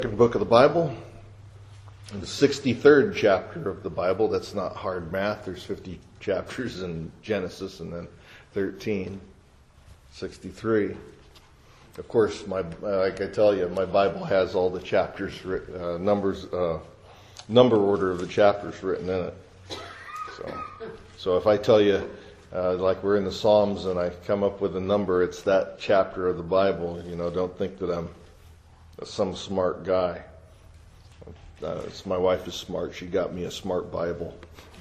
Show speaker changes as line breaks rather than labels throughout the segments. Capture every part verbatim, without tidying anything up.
Second book of the Bible, the sixty-third chapter of the Bible. That's not hard math. There's fifty chapters in Genesis and then thirteen, sixty-three. Of course, my like I tell you, my Bible has all the chapters, uh, numbers, uh, number order of the chapters written in it. So, so if I tell you, uh, like we're in the Psalms, and I come up with a number, it's that chapter of the Bible. You know, don't think that I'm some smart guy. Uh, it's, my wife is smart. She got me a smart Bible.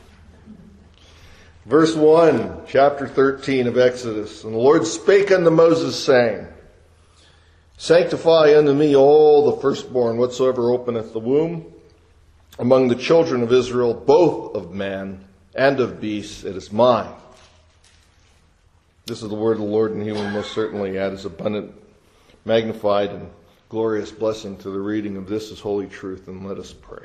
Verse one, chapter thirteen of Exodus. And the Lord spake unto Moses, saying, Sanctify unto me all the firstborn whatsoever openeth the womb among the children of Israel, both of man and of beast, it is mine. This is the word of the Lord, and he will most certainly add his abundant, magnified, and glorious blessing to the reading of this is holy truth. And let us pray.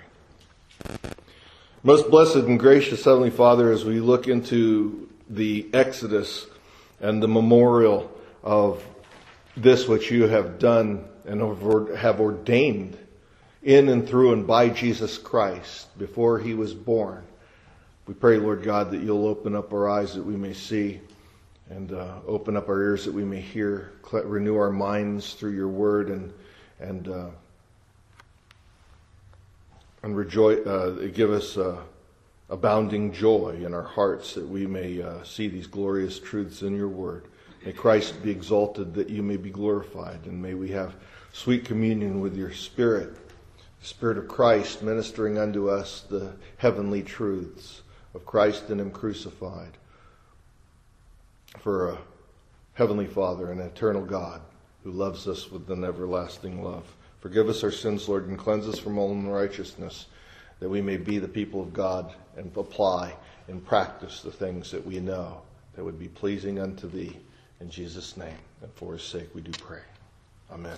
Most blessed and gracious Heavenly Father, as we look into the Exodus and the memorial of this which you have done and have ordained in and through and by Jesus Christ before he was born, we pray, Lord God, that you'll open up our eyes that we may see, and uh, open up our ears that we may hear, renew our minds through your word, and and uh, and rejoice, uh, give us uh, abounding joy in our hearts that we may uh, see these glorious truths in your word. May Christ be exalted, that you may be glorified, and may we have sweet communion with your Spirit, the Spirit of Christ ministering unto us the heavenly truths of Christ and him crucified, for a heavenly Father and eternal God who loves us with an everlasting love. Forgive us our sins, Lord, and cleanse us from all unrighteousness, that we may be the people of God and apply and practice the things that we know that would be pleasing unto thee. In Jesus' name and for his sake we do pray. Amen.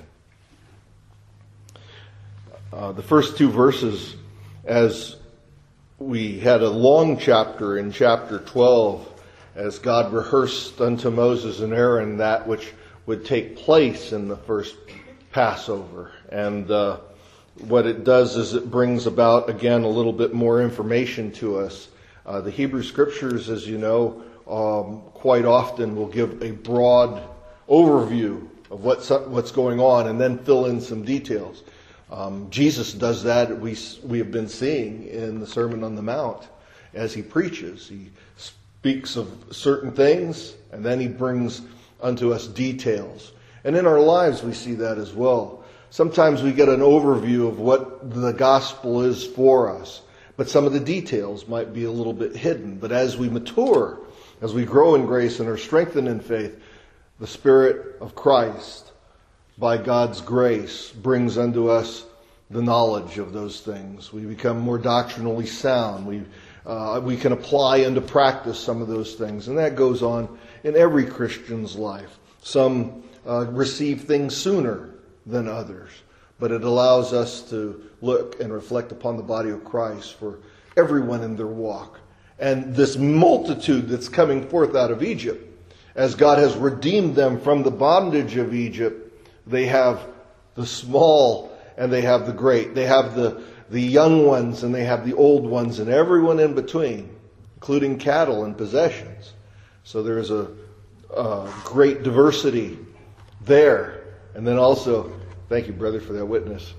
Uh, the first two verses, as we had a long chapter in chapter twelve, as God rehearsed unto Moses and Aaron that which would take place in the first Passover. And uh, what it does is it brings about, again, a little bit more information to us. Uh, the Hebrew Scriptures, as you know, um, quite often will give a broad overview of what's what's going on and then fill in some details. Um, Jesus does that, we, we have been seeing in the Sermon on the Mount as he preaches. He speaks of certain things, and then he brings unto us details. And in our lives we see that as well. Sometimes we get an overview of what the gospel is for us, but some of the details might be a little bit hidden. But as we mature, as we grow in grace and are strengthened in faith, the Spirit of Christ, by God's grace, brings unto us the knowledge of those things. We become more doctrinally sound. We uh, we can apply into practice some of those things. And that goes on in every Christian's life. Some uh, receive things sooner than others, but it allows us to look and reflect upon the body of Christ for everyone in their walk. And this multitude that's coming forth out of Egypt, as God has redeemed them from the bondage of Egypt, they have the small and they have the great. They have the, the young ones and they have the old ones and everyone in between, including cattle and possessions. So there's a, a great diversity there. And then also, thank you, brother, for that witness.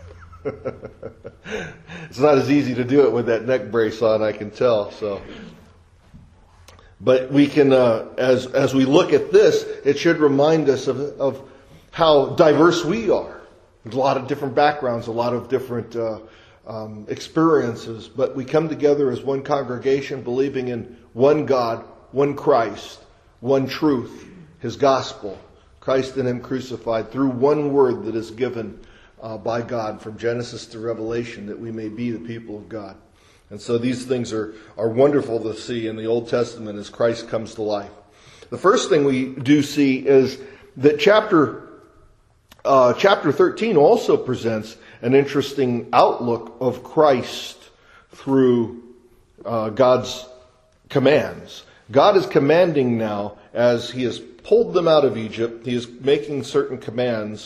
It's not as easy to do it with that neck brace on, I can tell. So, but we can, uh, as as we look at this, it should remind us of of how diverse we are. There's a lot of different backgrounds, a lot of different uh, um, experiences, but we come together as one congregation, believing in one God, one Christ, one truth, his gospel, Christ and him crucified, through one word that is given uh, by God from Genesis to Revelation, that we may be the people of God. And so these things are, are wonderful to see in the Old Testament as Christ comes to life. The first thing we do see is that chapter uh, chapter thirteen also presents an interesting outlook of Christ through uh, God's commands. God is commanding now, as he has pulled them out of Egypt. He is making certain commands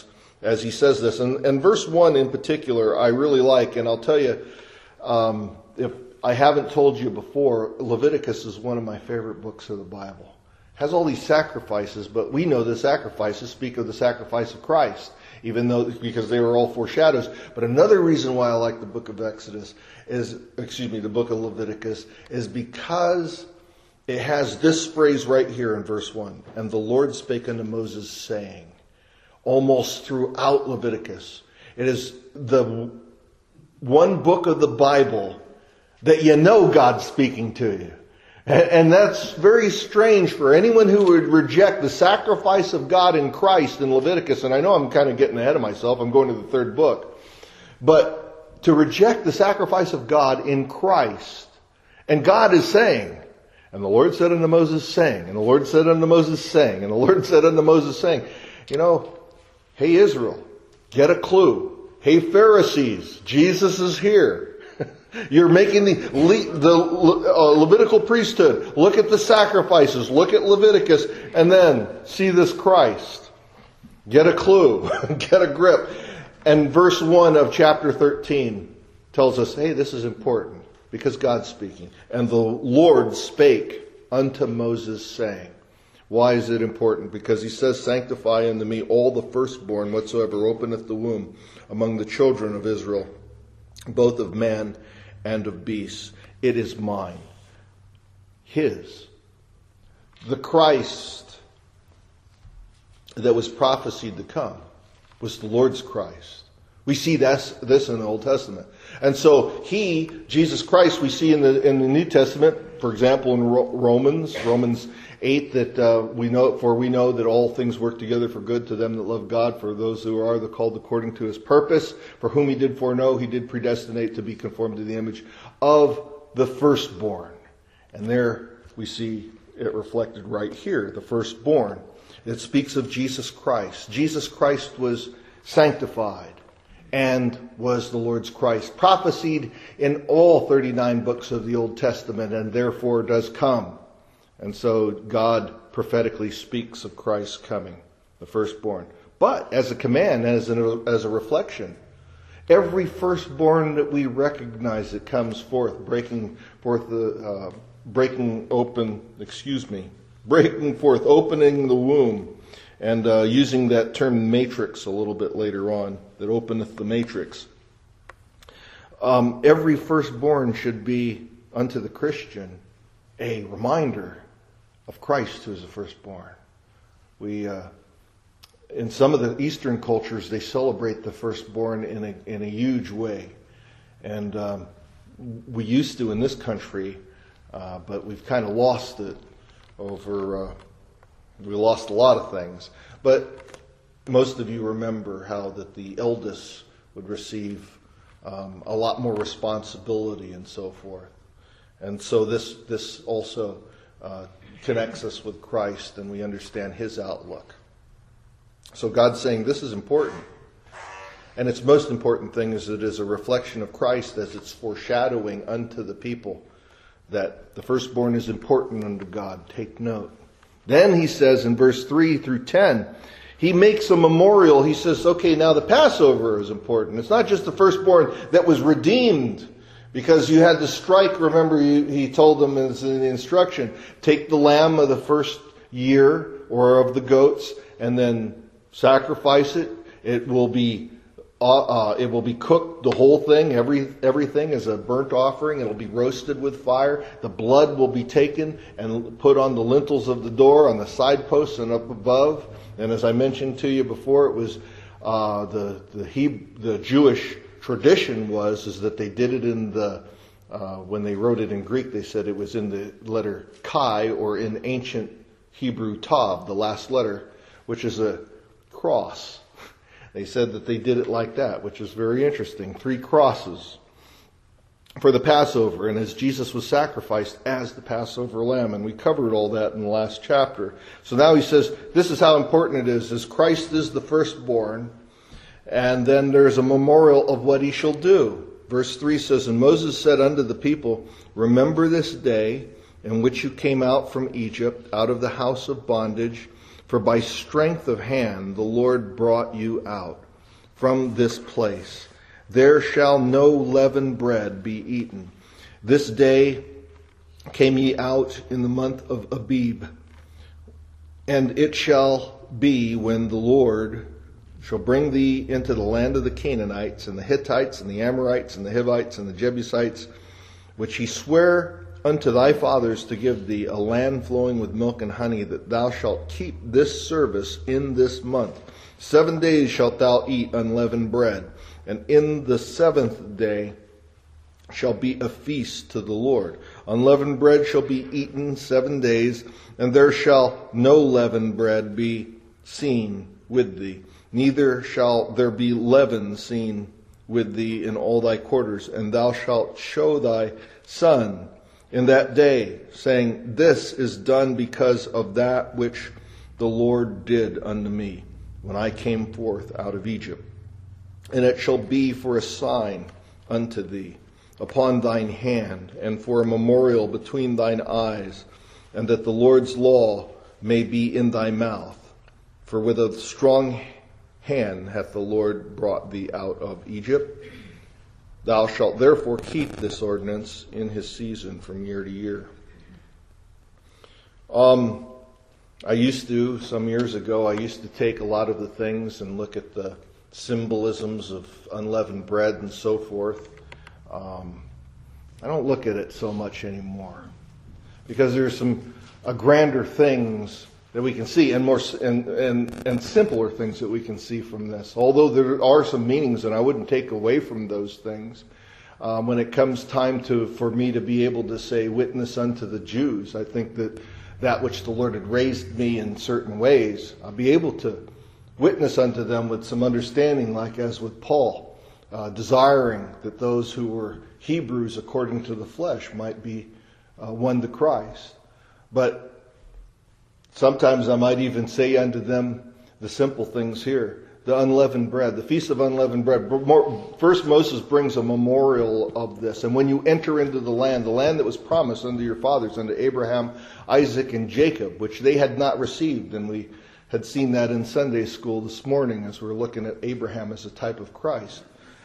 as he says this. And, and verse one in particular, I really like, and I'll tell you, um, if I haven't told you before, Leviticus is one of my favorite books of the Bible. It has all these sacrifices, but we know the sacrifices speak of the sacrifice of Christ, even though, because they were all foreshadows. But another reason why I like the book of Exodus is, excuse me, the book of Leviticus, is because it has this phrase right here in verse one. And the Lord spake unto Moses, saying, almost throughout Leviticus. It is the one book of the Bible that you know God's speaking to you. And that's very strange for anyone who would reject the sacrifice of God in Christ in Leviticus. And I know I'm kind of getting ahead of myself. I'm going to the third book. But to reject the sacrifice of God in Christ. And God is saying, and the Lord said unto Moses, saying, and the Lord said unto Moses, saying, and the Lord said unto Moses, saying, you know, hey Israel, get a clue. Hey Pharisees, Jesus is here. You're making the, the uh, Levitical priesthood. Look at the sacrifices. Look at Leviticus. And then see this Christ. Get a clue. Get a grip. And verse one of chapter thirteen tells us, hey, this is important because God's speaking. And the Lord spake unto Moses, saying. Why is it important? Because he says, sanctify unto me all the firstborn whatsoever openeth the womb among the children of Israel, both of man and of beasts. It is mine. His. The Christ that was prophesied to come was the Lord's Christ. We see this, this in the Old Testament. And so he, Jesus Christ, we see in the in the New Testament, for example, in Romans, Romans eight, that uh, we know, for we know that all things work together for good to them that love God, for those who are the called according to his purpose, for whom he did foreknow, he did predestinate to be conformed to the image of the firstborn. And there we see it reflected right here, the firstborn. It speaks of Jesus Christ. Jesus Christ was sanctified and was the Lord's Christ, prophesied in all thirty-nine books of the Old Testament, and therefore does come. And so God prophetically speaks of Christ coming, the firstborn. But as a command, as a, as a reflection, every firstborn that we recognize that comes forth, breaking forth the, uh, breaking open, excuse me, breaking forth, opening the womb, and uh, using that term matrix a little bit later on, that openeth the matrix. Um, every firstborn should be unto the Christian a reminder of Christ who is the firstborn. We, uh, in some of the Eastern cultures, they celebrate the firstborn in a in a huge way, and um, we used to in this country, uh, but we've kind of lost it over. Uh, we lost a lot of things, but most of you remember how that the eldest would receive um, a lot more responsibility and so forth. And so this this also uh, connects us with Christ, and we understand his outlook. So God's saying this is important. And its most important thing is that it is a reflection of Christ as it's foreshadowing unto the people that the firstborn is important unto God. Take note. Then he says in verse three through ten, he makes a memorial. He says, okay, now the Passover is important. It's not just the firstborn that was redeemed. Because you had to strike, remember he told them in the instruction, take the lamb of the first year or of the goats and then sacrifice it. It will be uh, uh, it will be cooked, the whole thing, every everything as a burnt offering. It will be roasted with fire. The blood will be taken and put on the lintels of the door, on the side posts and up above. And as I mentioned to you before, it was uh, the the Hebrew, the Jewish tradition was is that they did it in the uh, when they wrote it in Greek, they said it was in the letter Chi, or in ancient Hebrew Tav, the last letter, which is a cross. They said that they did it like that, which is very interesting. Three crosses for the Passover, and as Jesus was sacrificed as the Passover lamb, and we covered all that in the last chapter. So now he says this is how important it is, as Christ is the firstborn. And then there's a memorial of what he shall do. Verse three says, and Moses said unto the people, remember this day in which you came out from Egypt, out of the house of bondage, for by strength of hand the Lord brought you out. from this place. There shall no leavened bread be eaten. This day came ye out in the month of Abib. And it shall be when the Lord shall bring thee into the land of the Canaanites, and the Hittites, and the Amorites, and the Hivites, and the Jebusites, which he sware unto thy fathers to give thee, a land flowing with milk and honey, that thou shalt keep this service in this month. Seven days shalt thou eat unleavened bread, and in the seventh day shall be a feast to the Lord. Unleavened bread shall be eaten seven days, and there shall no leavened bread be seen with thee. Neither shall there be leaven seen with thee in all thy quarters. And thou shalt show thy son in that day, saying, This is done because of that which the Lord did unto me when I came forth out of Egypt. And it shall be for a sign unto thee upon thine hand, and for a memorial between thine eyes, and that the Lord's law may be in thy mouth. For with a strong hand hath the Lord brought thee out of Egypt. Thou shalt therefore keep this ordinance in his season from year to year. Um, I used to, some years ago, I used to take a lot of the things and look at the symbolisms of unleavened bread and so forth. Um, I don't look at it so much anymore, because there's some uh, grander things that we can see, and more and, and and simpler things that we can see from this. Although there are some meanings, and I wouldn't take away from those things. Um, when it comes time to for me to be able to say witness unto the Jews, I think that that which the Lord had raised me in certain ways, I'll be able to witness unto them with some understanding, like as with Paul, uh, desiring that those who were Hebrews according to the flesh might be uh, won to Christ. But sometimes I might even say unto them the simple things here. The unleavened bread, the Feast of Unleavened Bread. First Moses brings a memorial of this. And when you enter into the land, the land that was promised unto your fathers, unto Abraham, Isaac, and Jacob, which they had not received. And we had seen that in Sunday school this morning as we were looking at Abraham as a type of Christ.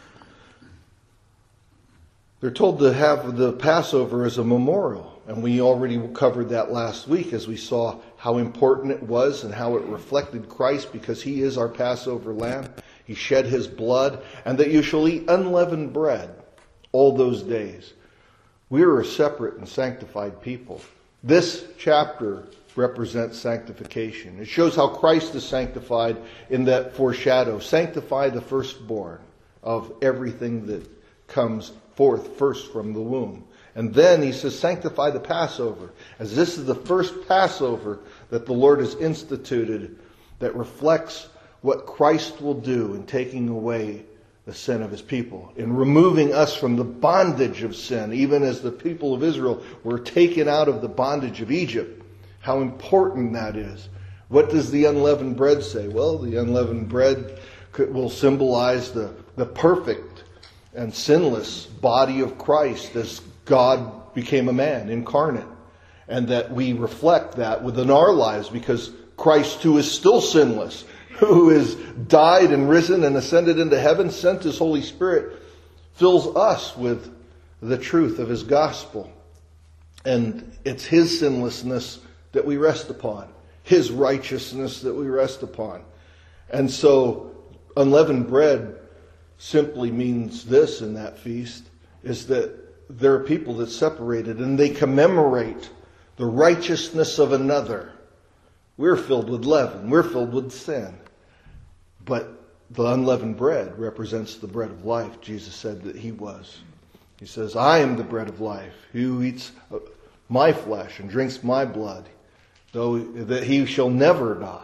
They're told to have the Passover as a memorial. And we already covered that last week as we saw how important it was and how it reflected Christ, because he is our Passover lamb. He shed his blood, and that you shall eat unleavened bread all those days. We are a separate and sanctified people. This chapter represents sanctification. It shows how Christ is sanctified in that foreshadow. Sanctify the firstborn of everything that comes forth first from the womb. And then he says, sanctify the Passover, as this is the first Passover that the Lord has instituted that reflects what Christ will do in taking away the sin of his people, in removing us from the bondage of sin, even as the people of Israel were taken out of the bondage of Egypt. How important that is. What does the unleavened bread say? Well, the unleavened bread will symbolize the, the perfect and sinless body of Christ as God became a man, incarnate, and that we reflect that within our lives, because Christ, who is still sinless, who has died and risen and ascended into heaven, sent his Holy Spirit, fills us with the truth of his gospel. And it's his sinlessness that we rest upon, his righteousness that we rest upon. And so unleavened bread simply means this in that feast, is that there are people that separated and they commemorate the righteousness of another. We're filled with leaven. We're filled with sin. But the unleavened bread represents the bread of life. Jesus said that he was. He says, I am the bread of life. He who eats my flesh and drinks my blood, though that he shall never die.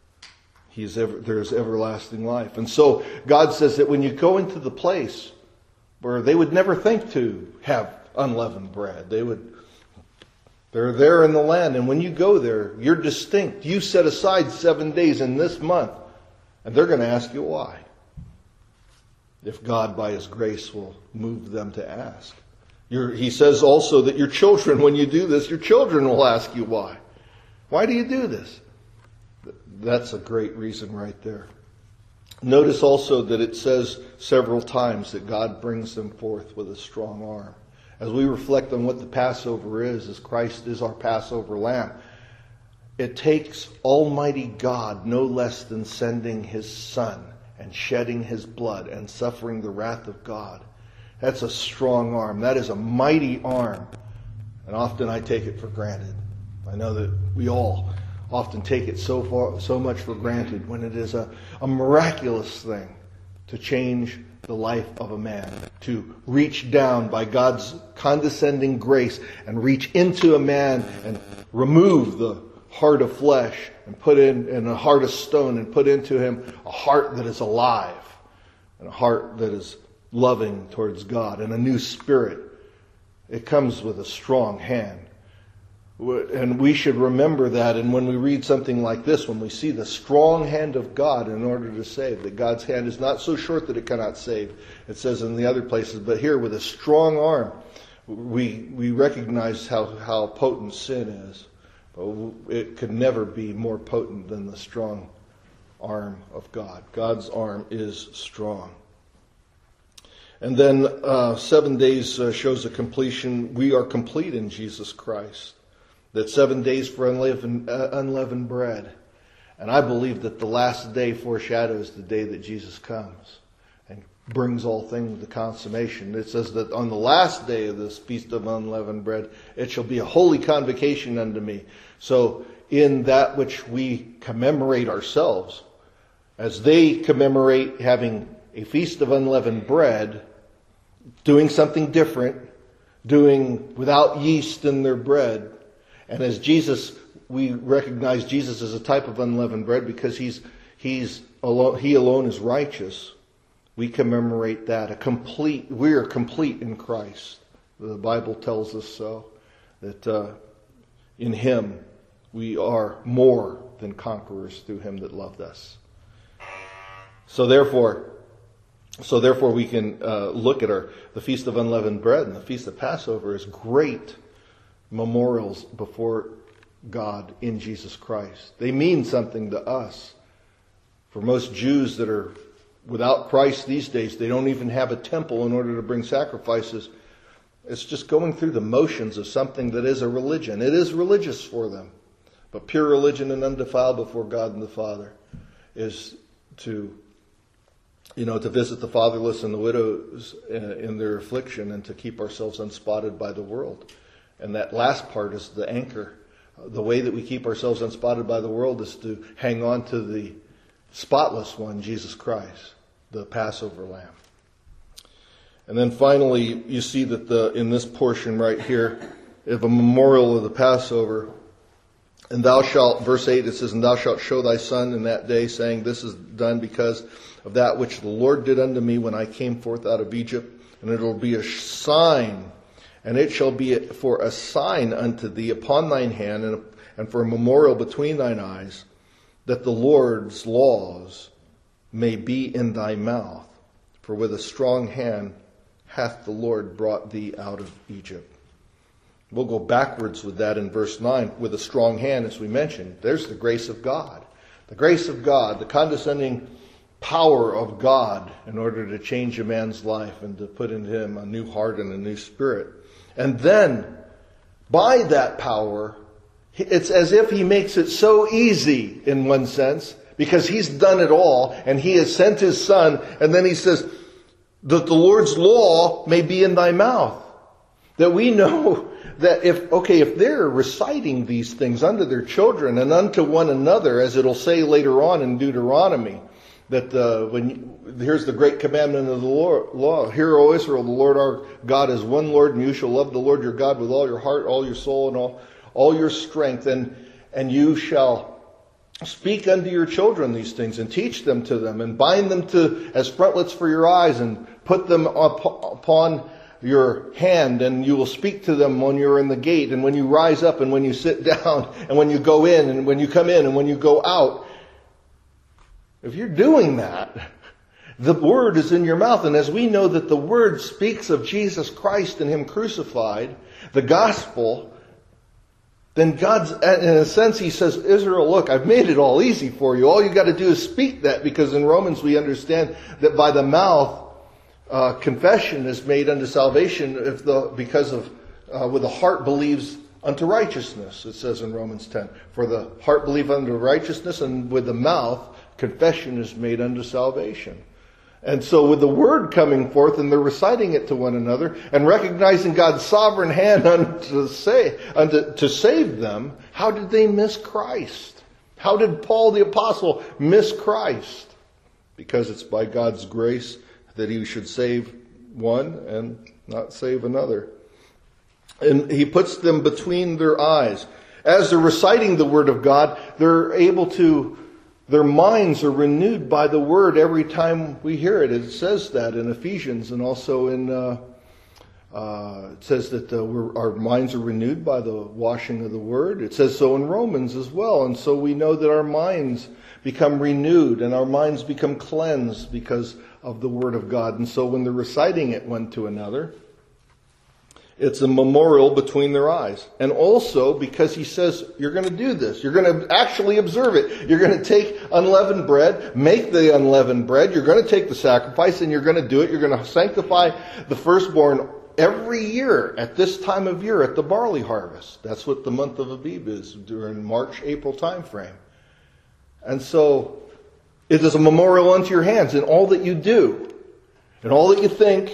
He is ever, there is everlasting life. And so God says that when you go into the place where they would never think to have unleavened bread, they would, they're there in the land. And when you go there, you're distinct. You set aside seven days in this month. And they're going to ask you why. If God, by his grace, will move them to ask. You're, he says also that your children, when you do this, your children will ask you why. Why do you do this? That's a great reason right there. Notice also that it says several times that God brings them forth with a strong arm. As we reflect on what the Passover is, as Christ is our Passover lamb, it takes Almighty God no less than sending His Son and shedding His blood and suffering the wrath of God. That's a strong arm. That is a mighty arm. And often I take it for granted. I know that we all often take it so far, so much for granted when it is a, a miraculous thing to change the life of a man, to reach down by God's condescending grace and reach into a man and remove the heart of flesh and put in, in a heart of stone and put into him a heart that is alive and a heart that is loving towards God and a new spirit. It comes with a strong hand. And we should remember that. And when we read something like this, when we see the strong hand of God in order to save, that God's hand is not so short that it cannot save. It says in the other places, but here with a strong arm, we we recognize how, how potent sin is. But it could never be more potent than the strong arm of God. God's arm is strong. And then uh, seven days uh, shows a completion. We are complete in Jesus Christ. That seven days for unleavened, uh, unleavened bread. And I believe that the last day foreshadows the day that Jesus comes and brings all things to consummation. It says that on the last day of this feast of unleavened bread, it shall be a holy convocation unto me. So in that which we commemorate ourselves, as they commemorate having a feast of unleavened bread, doing something different, doing without yeast in their bread. And as Jesus, we recognize Jesus as a type of unleavened bread because he's he's alone, he alone is righteous. We commemorate that. A complete, we are complete in Christ. The Bible tells us so. That uh, in Him we are more than conquerors through Him that loved us. So therefore, so therefore we can uh, look at our the Feast of Unleavened Bread and the Feast of Passover as great memorials before God in Jesus Christ. They mean something to us. For most Jews that are without Christ these days, they don't even have a temple in order to bring sacrifices. It's just going through the motions of something that is a religion. It is religious for them. But pure religion and undefiled before God and the Father is to, you know, to visit the fatherless and the widows in their affliction and to keep ourselves unspotted by the world. And that last part is the anchor. The way that we keep ourselves unspotted by the world is to hang on to the spotless one, Jesus Christ, the Passover lamb. And then finally, you see that the in this portion right here, of a memorial of the Passover, and thou shalt, verse eight, it says, and thou shalt show thy son in that day, saying, this is done because of that which the Lord did unto me when I came forth out of Egypt, and it will be a sign. And it shall be for a sign unto thee upon thine hand, and, and for a memorial between thine eyes, that the Lord's laws may be in thy mouth. For with a strong hand hath the Lord brought thee out of Egypt. We'll go backwards with that in verse nine. With a strong hand, as we mentioned, there's the grace of God. The grace of God, the condescending power of God in order to change a man's life and to put in him a new heart and a new spirit. And then, by that power, it's as if He makes it so easy in one sense, because He's done it all, and He has sent His Son, and then He says, that the Lord's law may be in thy mouth. That we know that if, okay, if they're reciting these things unto their children and unto one another, as it'll say later on in Deuteronomy, that uh, when you, here's the great commandment of the Lord, law. Hear, O Israel, the Lord our God is one Lord, and you shall love the Lord your God with all your heart, all your soul, and all, all your strength. And, and you shall speak unto your children these things, and teach them to them, and bind them to as frontlets for your eyes, and put them up, upon your hand, and you will speak to them when you're in the gate, and when you rise up, and when you sit down, and when you go in, and when you come in, and when you go out. If you're doing that, the Word is in your mouth. And as we know that the Word speaks of Jesus Christ and Him crucified, the gospel, then God's, in a sense, he says, Israel, look, I've made it all easy for you. All you got to do is speak that, because in Romans we understand that by the mouth, uh, confession is made unto salvation if the, because of, uh, with the heart believes unto righteousness, it says in Romans ten. For the heart believe unto righteousness, and with the mouth, confession is made unto salvation. And so with the word coming forth, and they're reciting it to one another, and recognizing God's sovereign hand unto say, unto, to save them, how did they miss Christ? How did Paul the Apostle miss Christ? Because it's by God's grace that he should save one and not save another. And he puts them between their eyes. As they're reciting the word of God, they're able to Their minds are renewed by the word every time we hear it. It says that in Ephesians, and also in, uh, uh, it says that uh, we're, our minds are renewed by the washing of the word. It says so in Romans as well. And so we know that our minds become renewed and our minds become cleansed because of the word of God. And so when they're reciting it one to another, it's a memorial between their eyes. And also because he says, you're going to do this. You're going to actually observe it. You're going to take unleavened bread, make the unleavened bread. You're going to take the sacrifice and you're going to do it. You're going to sanctify the firstborn every year at this time of year at the barley harvest. That's what the month of Abib is during March, April time frame. And so it is a memorial unto your hands in all that you do and all that you think.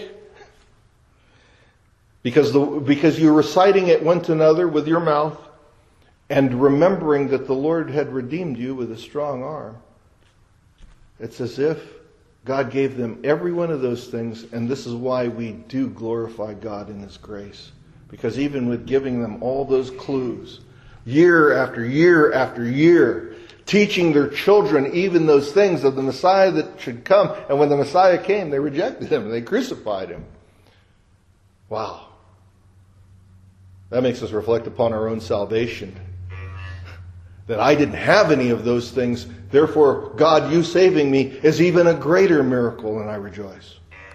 Because the, because you're reciting it one to another with your mouth and remembering that the Lord had redeemed you with a strong arm. It's as if God gave them every one of those things, and this is why we do glorify God in His grace. Because even with giving them all those clues, year after year after year, teaching their children even those things of the Messiah that should come, and when the Messiah came, they rejected Him, they crucified Him. Wow. That makes us reflect upon our own salvation. That I didn't have any of those things. Therefore, God, you saving me is even a greater miracle, and I rejoice.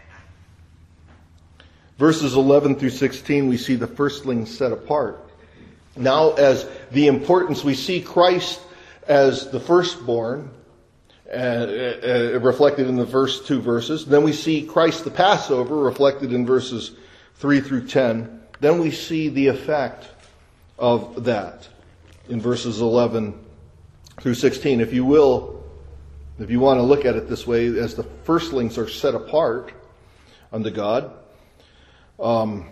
Verses eleven through sixteen, we see the firstlings set apart. Now, as the importance, we see Christ as the firstborn, uh, uh, reflected in the first two verses. Then we see Christ the Passover, reflected in verses three through ten. Then we see the effect of that in verses eleven through sixteen. If you will, if you want to look at it this way, as the firstlings are set apart unto God, um,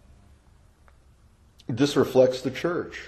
this reflects the church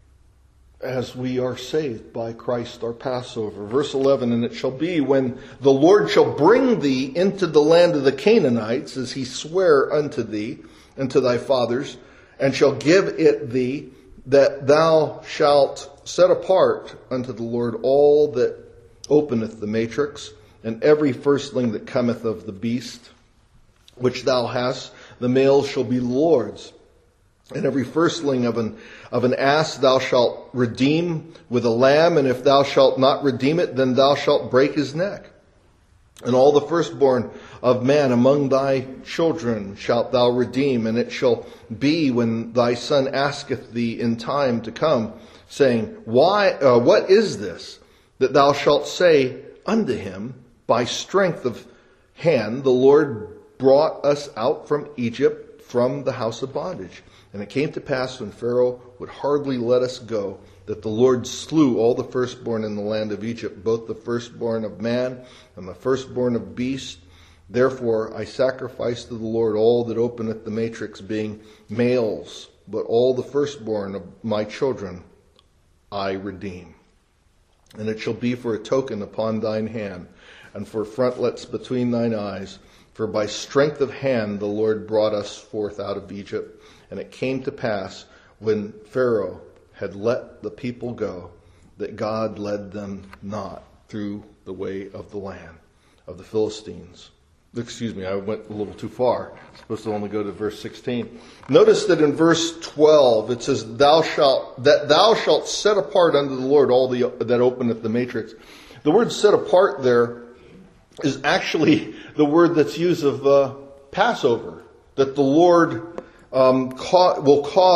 as we are saved by Christ our Passover. Verse eleven, and it shall be when the Lord shall bring thee into the land of the Canaanites, as he sware unto thee, and to thy fathers, and shall give it thee, that thou shalt set apart unto the Lord all that openeth the matrix, and every firstling that cometh of the beast, which thou hast, the males shall be Lord's. And every firstling of an of an ass thou shalt redeem with a lamb, and if thou shalt not redeem it, then thou shalt break his neck. And all the firstborn of man among thy children shalt thou redeem, and it shall be when thy son asketh thee in time to come, saying, Why? Uh, what is this? That thou shalt say unto him, By strength of hand the Lord brought us out from Egypt, from the house of bondage. And it came to pass when Pharaoh would hardly let us go, that the Lord slew all the firstborn in the land of Egypt, both the firstborn of man and the firstborn of beast. Therefore I sacrifice to the Lord all that openeth the matrix, being males, but all the firstborn of my children I redeem. And it shall be for a token upon thine hand, and for frontlets between thine eyes. For by strength of hand the Lord brought us forth out of Egypt. And it came to pass, when Pharaoh had let the people go, that God led them not through the way of the land of the Philistines. Excuse me, I went a little too far. I'm supposed to only go to verse sixteen. Notice that in verse twelve it says, "Thou shalt that thou shalt set apart unto the Lord all the that openeth the matrix." The word "set apart" there is actually the word that's used of uh, Passover. That the Lord um, ca- will cause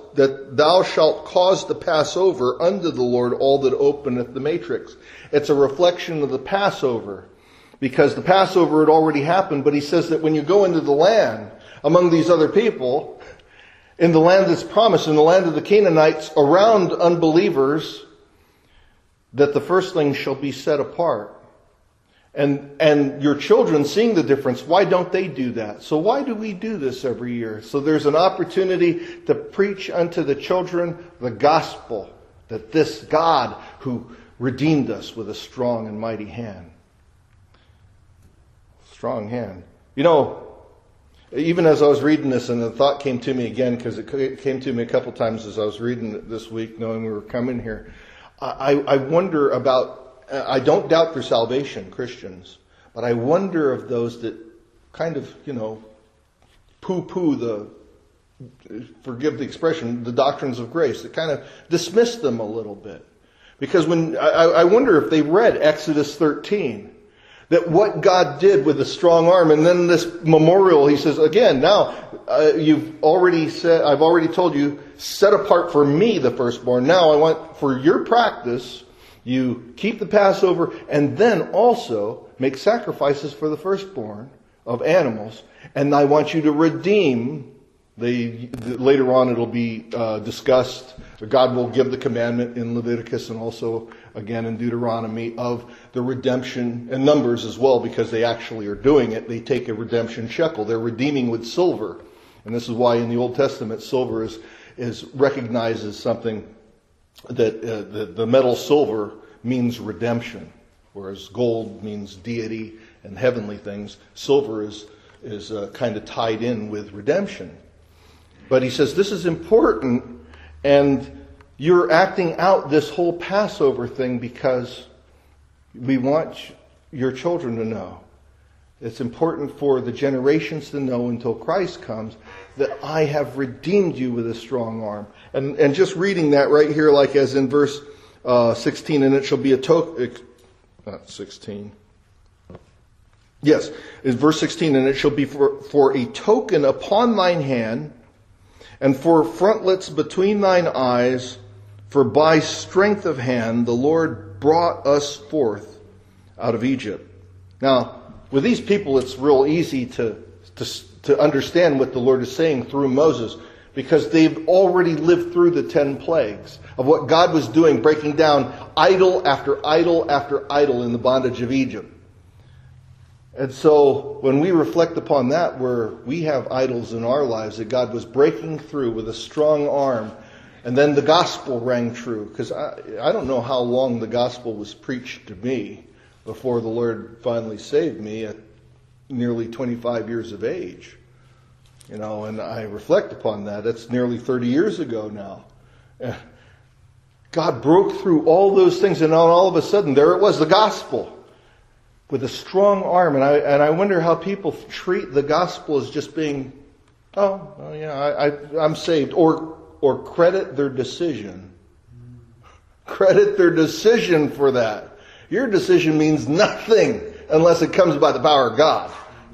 that thou shalt cause to pass over unto the Lord all that openeth the matrix. It's a reflection of the Passover, because the Passover had already happened, but he says that when you go into the land among these other people, in the land that's promised, in the land of the Canaanites, around unbelievers, that the firstlings shall be set apart. And and your children, seeing the difference, why don't they do that? So why do we do this every year? So there's an opportunity to preach unto the children the gospel, that this God who redeemed us with a strong and mighty hand. Strong hand. You know, even as I was reading this, and the thought came to me again, because it came to me a couple times as I was reading it this week, knowing we were coming here. I, I wonder about, I don't doubt their salvation, Christians, but I wonder of those that kind of, you know, poo-poo the, forgive the expression, the doctrines of grace, that kind of dismiss them a little bit. Because when, I, I wonder if they read Exodus thirteen, that what God did with the strong arm, and then this memorial, he says, again, now, uh, you've already said, I've already told you, set apart for me the firstborn. Now I want, for your practice, you keep the Passover, and then also make sacrifices for the firstborn of animals. And I want you to redeem, the, the later on it'll be uh, discussed, God will give the commandment in Leviticus and also again in Deuteronomy of the redemption, and Numbers as well, because they actually are doing it. They take a redemption shekel. They're redeeming with silver. And this is why in the Old Testament silver is, is recognized as something that uh, the, the metal silver means redemption, whereas gold means deity and heavenly things. Silver is, is uh, kind of tied in with redemption. But he says this is important, and you're acting out this whole Passover thing because we want your children to know. It's important for the generations to know until Christ comes that I have redeemed you with a strong arm. And and just reading that right here, like as in verse uh, sixteen, and it shall be a token, not sixteen. Yes, in verse sixteen, and it shall be for, for a token upon thine hand, and for frontlets between thine eyes, for by strength of hand the Lord brought us forth out of Egypt. Now, with these people, it's real easy to, to, to understand what the Lord is saying through Moses, because they've already lived through the ten plagues of what God was doing, breaking down idol after idol after idol in the bondage of Egypt. And so when we reflect upon that, where we have idols in our lives that God was breaking through with a strong arm, and then the gospel rang true, because I, I don't know how long the gospel was preached to me before the Lord finally saved me at nearly twenty-five years of age. You know, and I reflect upon that. It's nearly thirty years ago now. God broke through all those things, and all of a sudden there it was, the gospel, with a strong arm. And I and I wonder how people treat the gospel as just being, oh, well, yeah, I, I, I'm saved, or or credit their decision. Credit their decision for that. Your decision means nothing unless it comes by the power of God.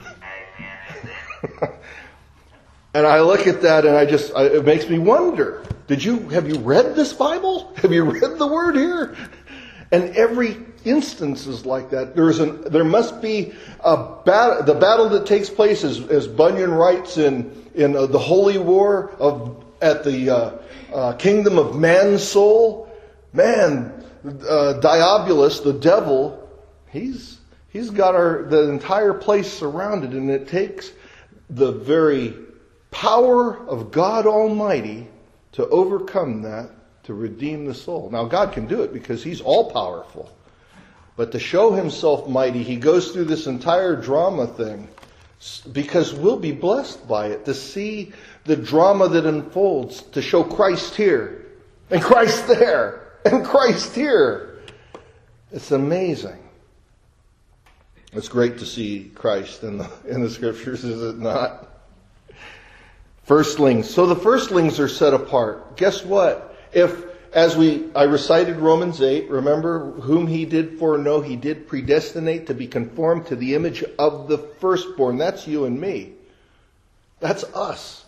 And I look at that and I just, it makes me wonder, did you, have you read this Bible? Have you read the word here? And every instance is like that. There's an, there must be a battle, the battle that takes place, as, as Bunyan writes in, in uh, the Holy War of, at the uh, uh, kingdom of man's soul. Man, uh, Diabolus, the devil, he's, he's got our, the entire place surrounded, and it takes the very power of God Almighty to overcome that, to redeem the soul. Now, God can do it because He's all-powerful. But to show Himself mighty, He goes through this entire drama thing because we'll be blessed by it, to see the drama that unfolds, to show Christ here, and Christ there, and Christ here. It's amazing. It's great to see Christ in the, in the Scriptures, is it not? Firstlings. So the firstlings are set apart. Guess what? If, as we, I recited Romans eight, remember, whom He did foreknow, He did predestinate to be conformed to the image of the firstborn. That's you and me. That's us.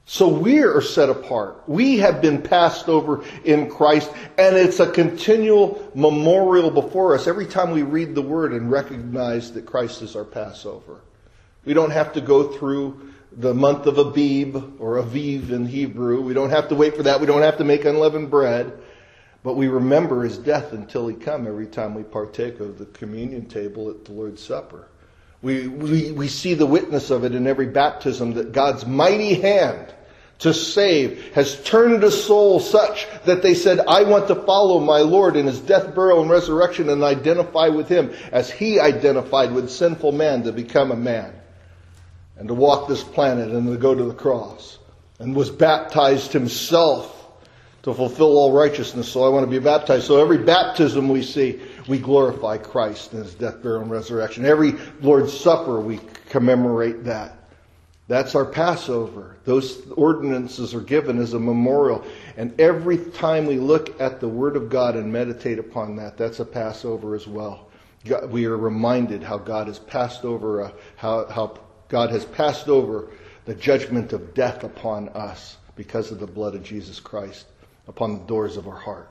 So we are set apart. We have been passed over in Christ, and it's a continual memorial before us every time we read the Word and recognize that Christ is our Passover. We don't have to go through the month of Abib, or Aviv in Hebrew. We don't have to wait for that. We don't have to make unleavened bread. But we remember His death until He come every time we partake of the communion table at the Lord's Supper. We, we, we see the witness of it in every baptism, that God's mighty hand to save has turned a soul such that they said, I want to follow my Lord in His death, burial, and resurrection and identify with Him as He identified with sinful man to become a man and to walk this planet and to go to the cross, and was baptized Himself to fulfill all righteousness. So I want to be baptized. So every baptism we see, we glorify Christ in His death, burial, and resurrection. Every Lord's Supper, we commemorate that. That's our Passover. Those ordinances are given as a memorial. And every time we look at the Word of God and meditate upon that, that's a Passover as well. God, we are reminded how God has passed over, uh, how, how God has passed over the judgment of death upon us because of the blood of Jesus Christ upon the doors of our heart.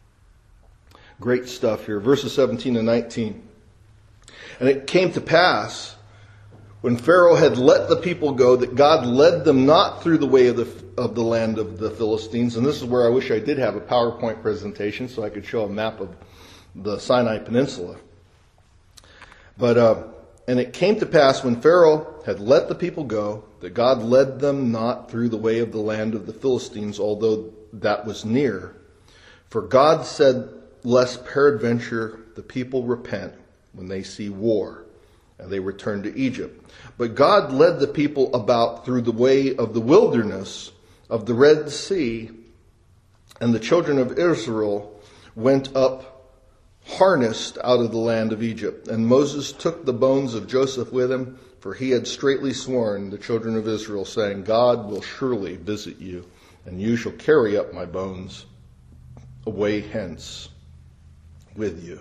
Great stuff here. Verses seventeen and nineteen. And it came to pass, when Pharaoh had let the people go, that God led them not through the way of the of the land of the Philistines. And this is where I wish I did have a PowerPoint presentation so I could show a map of the Sinai Peninsula. But uh, and it came to pass, when Pharaoh had let the people go, that God led them not through the way of the land of the Philistines, although that was near. For God said, lest peradventure the people repent when they see war, and they return to Egypt. But God led the people about through the way of the wilderness of the Red Sea, and the children of Israel went up harnessed out of the land of Egypt. And Moses took the bones of Joseph with him, for he had straitly sworn the children of Israel, saying, God will surely visit you, and you shall carry up my bones away hence with you.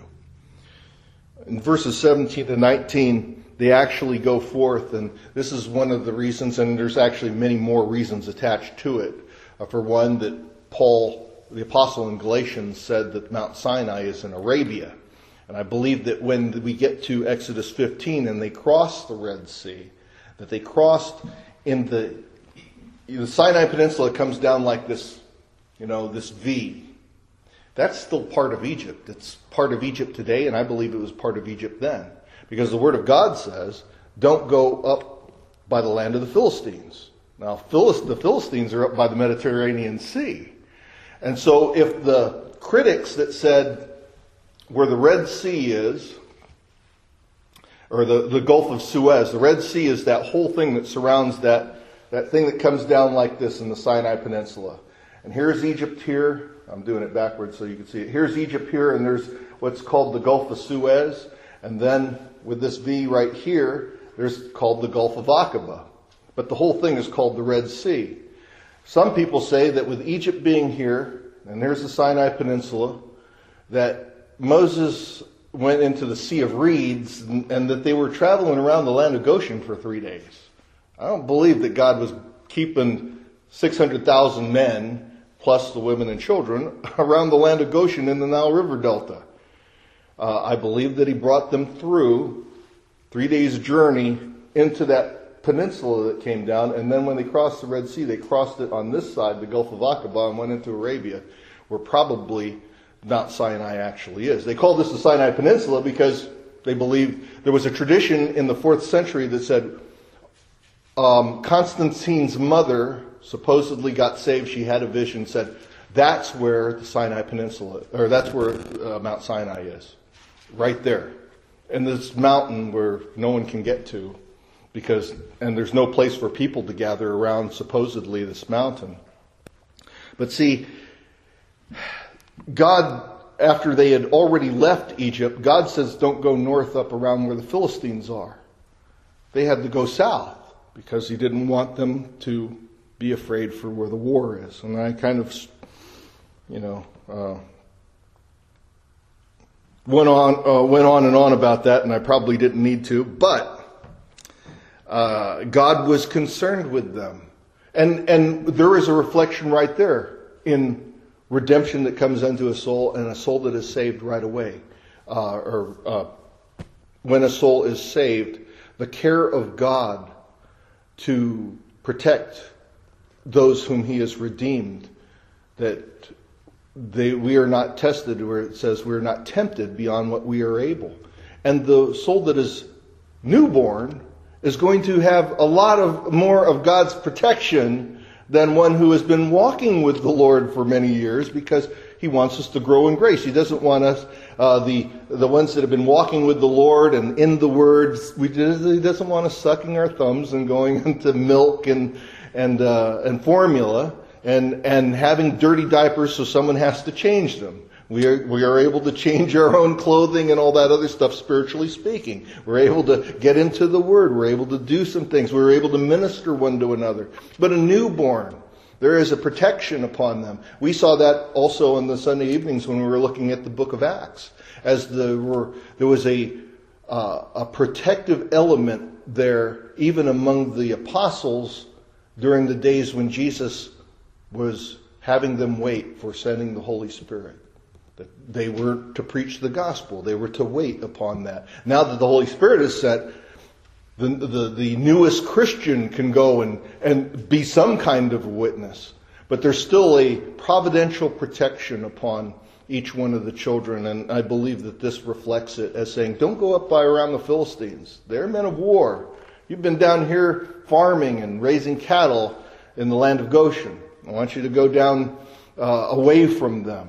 In verses seventeen to nineteen, they actually go forth, and this is one of the reasons, and there's actually many more reasons attached to it. Uh, for one, that Paul, the apostle in Galatians, said that Mount Sinai is in Arabia. And I believe that when we get to Exodus fifteen and they cross the Red Sea, that they crossed in the, the Sinai Peninsula comes down like this, you know, this V. That's still part of Egypt. It's part of Egypt today, and I believe it was part of Egypt then. Because the Word of God says, don't go up by the land of the Philistines. Now, the Philistines are up by the Mediterranean Sea. And so if the critics that said where the Red Sea is, or the, the Gulf of Suez, the Red Sea is that whole thing that surrounds that, that thing that comes down like this in the Sinai Peninsula. And here's Egypt here. I'm doing it backwards so you can see it. Here's Egypt here, and there's what's called the Gulf of Suez. And then with this V right here, there's called the Gulf of Aqaba. But the whole thing is called the Red Sea. Some people say that with Egypt being here, and there's the Sinai Peninsula, that Moses went into the Sea of Reeds, and, and that they were traveling around the land of Goshen for three days. I don't believe that God was keeping six hundred thousand men, plus the women and children, around the land of Goshen in the Nile River Delta. Uh, I believe that he brought them through three days' journey into that peninsula that came down, and then when they crossed the Red Sea, they crossed it on this side, the Gulf of Aqaba, and went into Arabia, where probably Mount Sinai actually is. They call this the Sinai Peninsula because they believe there was a tradition in the fourth century that said um, Constantine's mother supposedly got saved. She had a vision, said that's where the Sinai Peninsula, or that's where uh, Mount Sinai is, right there, in this mountain where no one can get to, because and there's no place for people to gather around supposedly this mountain. But see, God, after they had already left Egypt, God says don't go north up around where the Philistines are. They had to go south because he didn't want them to be afraid for where the war is. And I kind of, you know, uh, went on, uh, went on and on about that, and I probably didn't need to, but uh, God was concerned with them. And, and there is a reflection right there in redemption that comes into a soul, and a soul that is saved right away. Uh, or uh, when a soul is saved, the care of God to protect those whom He has redeemed, that they, we are not tested, where it says we are not tempted beyond what we are able. And the soul that is newborn is going to have a lot of more of God's protection than one who has been walking with the Lord for many years, because He wants us to grow in grace. He doesn't want us, uh, the the ones that have been walking with the Lord and in the Word, we, He doesn't want us sucking our thumbs and going into milk and and uh, and formula and and having dirty diapers so someone has to change them. We are, we are able to change our own clothing and all that other stuff, spiritually speaking. We're able to get into the Word. We're able to do some things. We're able to minister one to another. But a newborn, there is a protection upon them. We saw that also on the Sunday evenings when we were looking at the book of Acts. As the, were, there was a, uh, a protective element there, even among the apostles during the days when Jesus was having them wait for sending the Holy Spirit. That they were to preach the gospel. They were to wait upon that. Now that the Holy Spirit is sent, the, the, the newest Christian can go and, and be some kind of witness. But there's still a providential protection upon each one of the children. And I believe that this reflects it as saying, don't go up by around the Philistines. They're men of war. You've been down here farming and raising cattle in the land of Goshen. I want you to go down uh, away from them.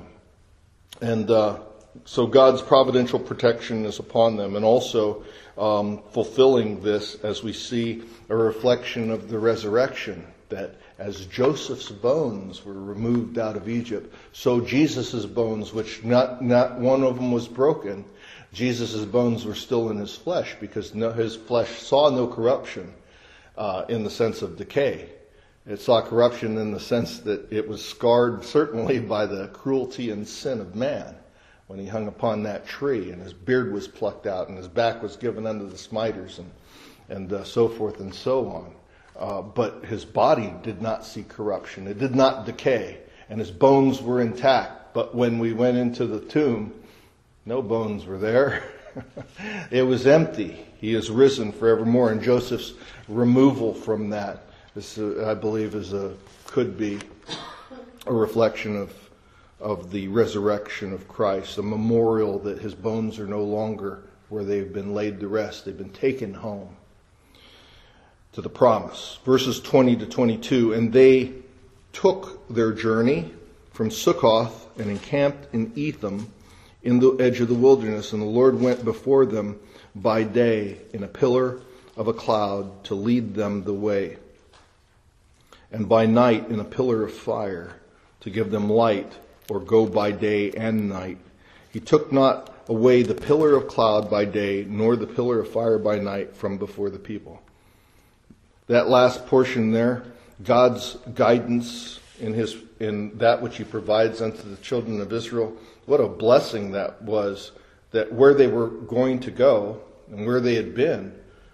And uh, so God's providential protection is upon them. And also um, fulfilling this as we see a reflection of the resurrection. That as Joseph's bones were removed out of Egypt, so Jesus' bones, which not, not one of them was broken, Jesus' bones were still in His flesh, because no, His flesh saw no corruption uh, in the sense of decay. It saw corruption in the sense that it was scarred certainly by the cruelty and sin of man when He hung upon that tree and His beard was plucked out and His back was given unto the smiters and, and uh, so forth and so on. Uh, but His body did not see corruption. It did not decay, and His bones were intact. But when we went into the tomb, no bones were there. It was empty. He is risen forevermore. And Joseph's removal from that, this, uh, I believe, is a could be a reflection of of the resurrection of Christ, a memorial that His bones are no longer where they've been laid to rest. They've been taken home to the promise. Verses twenty to twenty-two, and they took their journey from Sukkoth and encamped in Etham in the edge of the wilderness, and the Lord went before them by day in a pillar of a cloud to lead them the way, and by night in a pillar of fire to give them light, or go by day and night. He took not away the pillar of cloud by day, nor the pillar of fire by night from before the people. That last portion there, God's guidance in his in that which He provides unto the children of Israel, what a blessing that was, that where they were going to go and where they had been,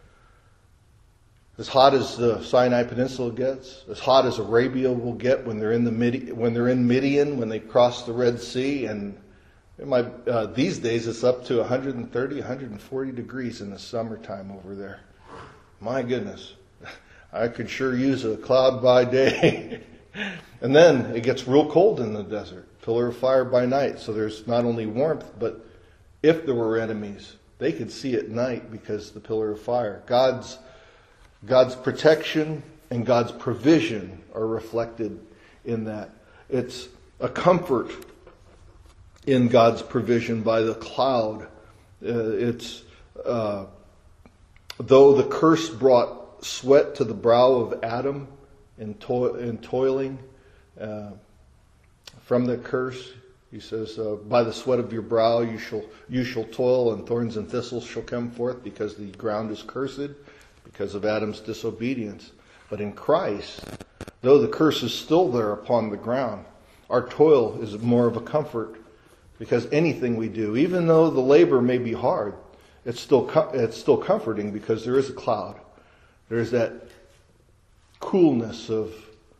as hot as the Sinai Peninsula gets, as hot as Arabia will get when they're in the Midi- when they're in Midian, when they cross the Red Sea, and it might, uh, these days it's up to one thirty, one forty degrees in the summertime over there. My goodness, I could sure use a cloud by day. And then it gets real cold in the desert, pillar of fire by night. So there's not only warmth, but if there were enemies, they could see at night because the pillar of fire. God's God's protection and God's provision are reflected in that. It's a comfort in God's provision by the cloud. Uh, it's uh, though the curse brought sweat to the brow of Adam in, to- in toiling uh, from the curse. He says, uh, by the sweat of your brow you shall you shall toil, and thorns and thistles shall come forth, because the ground is cursed because of Adam's disobedience. But in Christ, though the curse is still there upon the ground, our toil is more of a comfort, because anything we do, even though the labor may be hard, it's still it's still comforting, because there is a cloud. There is that coolness of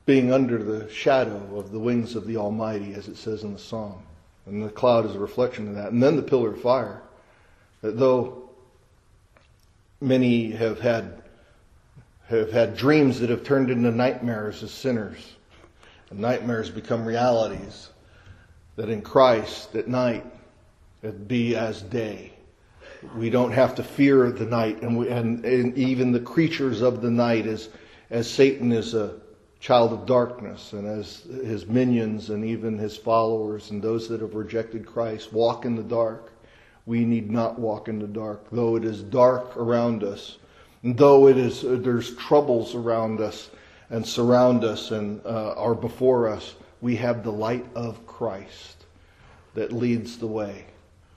being under the shadow of the wings of the Almighty, as it says in the Psalm. And the cloud is a reflection of that. And then the pillar of fire. That though many have had have had dreams that have turned into nightmares as sinners, and nightmares become realities, that in Christ at night it'd be as day. We don't have to fear the night, and, we, and, and even the creatures of the night, as as Satan is a child of darkness, and as his minions and even his followers and those that have rejected Christ walk in the dark. We need not walk in the dark, though it is dark around us, and though it is uh, there's troubles around us and surround us and uh, are before us. We have the light of Christ that leads the way.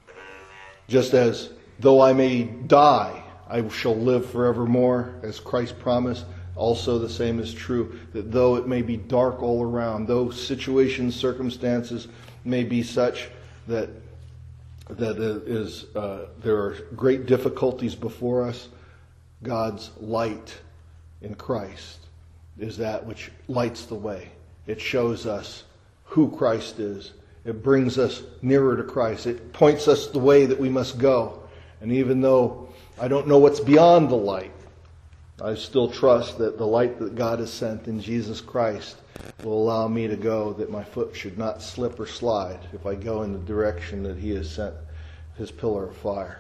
Just as though I may die, I shall live forevermore, as Christ promised. Also the same is true, that though it may be dark all around, though situations, circumstances may be such that that is uh, there are great difficulties before us, God's light in Christ is that which lights the way. It shows us who Christ is. It brings us nearer to Christ. It points us the way that we must go. And even though I don't know what's beyond the light, I still trust that the light that God has sent in Jesus Christ will allow me to go, that my foot should not slip or slide if I go in the direction that He has sent His pillar of fire.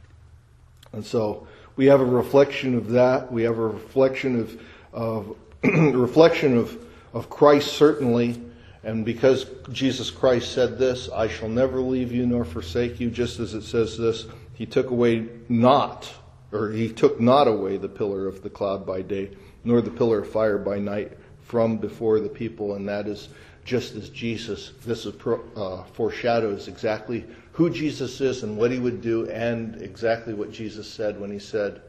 And so we have a reflection of that. We have a reflection of, of a reflection of, of Christ, certainly. And because Jesus Christ said this, I shall never leave you nor forsake you, just as it says this, He took away not, or He took not away the pillar of the cloud by day, nor the pillar of fire by night from before the people. And that is just as Jesus, this is uh, foreshadows exactly who Jesus is and what He would do, and exactly what Jesus said when He said,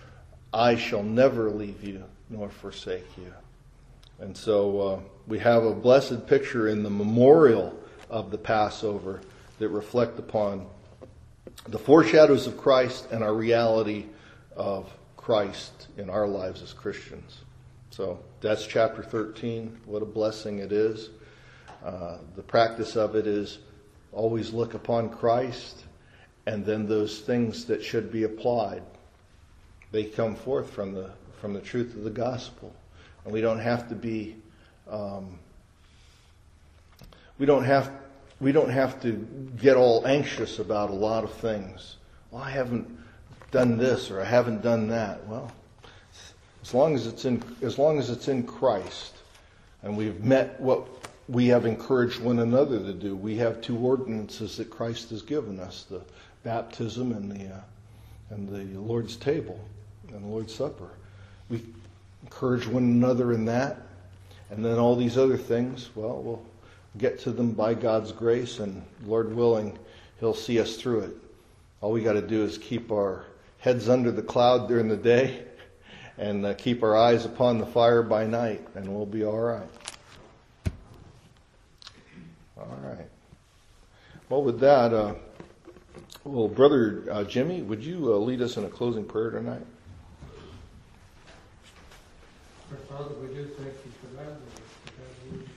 I shall never leave you nor forsake you. And so uh, we have a blessed picture in the memorial of the Passover that reflect upon the foreshadows of Christ and our reality of Christ in our lives as Christians. So that's chapter thirteen. What a blessing it is. Uh, the practice of it is always look upon Christ, and then those things that should be applied, they come forth from the from the truth of the gospel. And we don't have to be um, we don't have we don't have to get all anxious about a lot of things. Well, I haven't done this or I haven't done that. Well, as long as it's in as long as it's in Christ, and we've met what we have encouraged one another to do. We have two ordinances that Christ has given us: the baptism and the uh, and the Lord's table and the Lord's Supper. We encourage one another in that, and then all these other things, well, we'll get to them by God's grace, and Lord willing, He'll see us through it. All we got to do is keep our heads under the cloud during the day, and uh, keep our eyes upon the fire by night, and we'll be all right. All right. Well, with that, uh, well, Brother uh, Jimmy, would you uh, lead us in a closing prayer tonight?
Our Father, we do thank You for that, Lord, because we